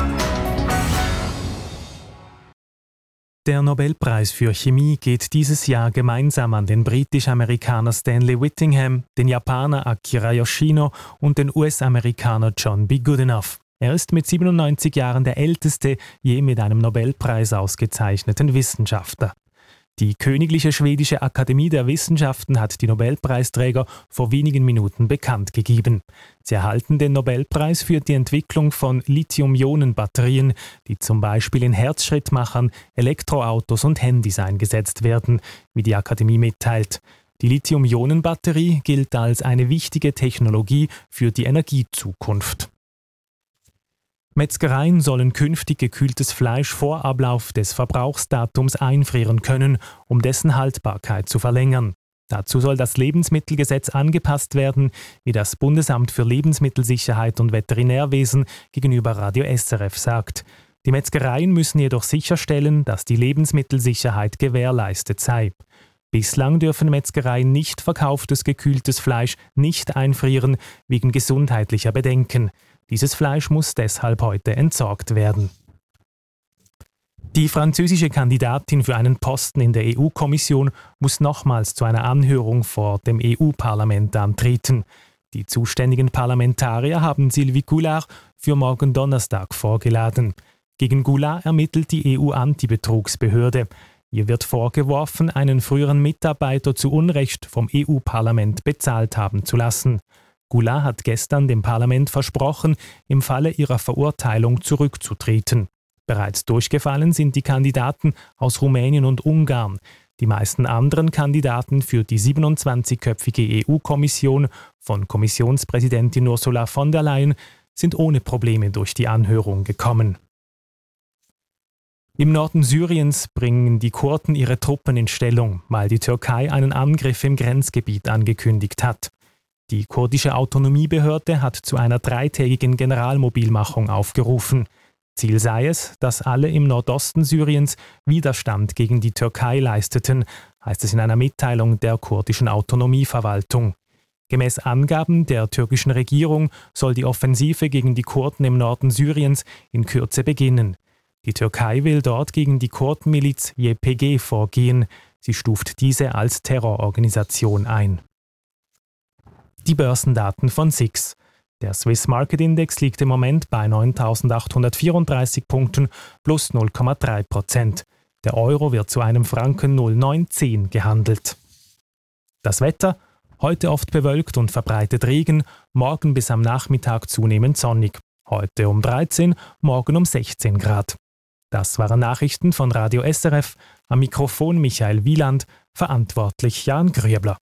Der Nobelpreis für Chemie geht dieses Jahr gemeinsam an den britisch-Amerikaner Stanley Whittingham, den Japaner Akira Yoshino und den US-Amerikaner John B. Goodenough. Er ist mit 97 Jahren der älteste je mit einem Nobelpreis ausgezeichneten Wissenschaftler. Die Königliche Schwedische Akademie der Wissenschaften hat die Nobelpreisträger vor wenigen Minuten bekannt gegeben. Sie erhalten den Nobelpreis für die Entwicklung von Lithium-Ionen-Batterien, die zum Beispiel in Herzschrittmachern, Elektroautos und Handys eingesetzt werden, wie die Akademie mitteilt. Die Lithium-Ionen-Batterie gilt als eine wichtige Technologie für die Energiezukunft. Metzgereien sollen künftig gekühltes Fleisch vor Ablauf des Verbrauchsdatums einfrieren können, um dessen Haltbarkeit zu verlängern. Dazu soll das Lebensmittelgesetz angepasst werden, wie das Bundesamt für Lebensmittelsicherheit und Veterinärwesen gegenüber Radio SRF sagt. Die Metzgereien müssen jedoch sicherstellen, dass die Lebensmittelsicherheit gewährleistet sei. Bislang dürfen Metzgereien nicht verkauftes gekühltes Fleisch nicht einfrieren, wegen gesundheitlicher Bedenken. Dieses Fleisch muss deshalb heute entsorgt werden. Die französische Kandidatin für einen Posten in der EU-Kommission muss nochmals zu einer Anhörung vor dem EU-Parlament antreten. Die zuständigen Parlamentarier haben Sylvie Goulard für morgen Donnerstag vorgeladen. Gegen Goulard ermittelt die EU-Antibetrugsbehörde. Ihr wird vorgeworfen, einen früheren Mitarbeiter zu Unrecht vom EU-Parlament bezahlt haben zu lassen. Goulard hat gestern dem Parlament versprochen, im Falle ihrer Verurteilung zurückzutreten. Bereits durchgefallen sind die Kandidaten aus Rumänien und Ungarn. Die meisten anderen Kandidaten für die 27-köpfige EU-Kommission von Kommissionspräsidentin Ursula von der Leyen sind ohne Probleme durch die Anhörung gekommen. Im Norden Syriens bringen die Kurden ihre Truppen in Stellung, weil die Türkei einen Angriff im Grenzgebiet angekündigt hat. Die kurdische Autonomiebehörde hat zu einer 3-tägigen Generalmobilmachung aufgerufen. Ziel sei es, dass alle im Nordosten Syriens Widerstand gegen die Türkei leisteten, heißt es in einer Mitteilung der kurdischen Autonomieverwaltung. Gemäß Angaben der türkischen Regierung soll die Offensive gegen die Kurden im Norden Syriens in Kürze beginnen. Die Türkei will dort gegen die Kurdenmiliz YPG vorgehen. Sie stuft diese als Terrororganisation ein. Die Börsendaten von SIX. Der Swiss Market Index liegt im Moment bei 9.834 Punkten plus 0,3%. Der Euro wird zu einem Franken 0,910 gehandelt. Das Wetter: heute oft bewölkt und verbreitet Regen, morgen bis am Nachmittag zunehmend sonnig. Heute um 13, morgen um 16 Grad. Das waren Nachrichten von Radio SRF. Am Mikrofon Michael Wieland, verantwortlich Jan Grüebler.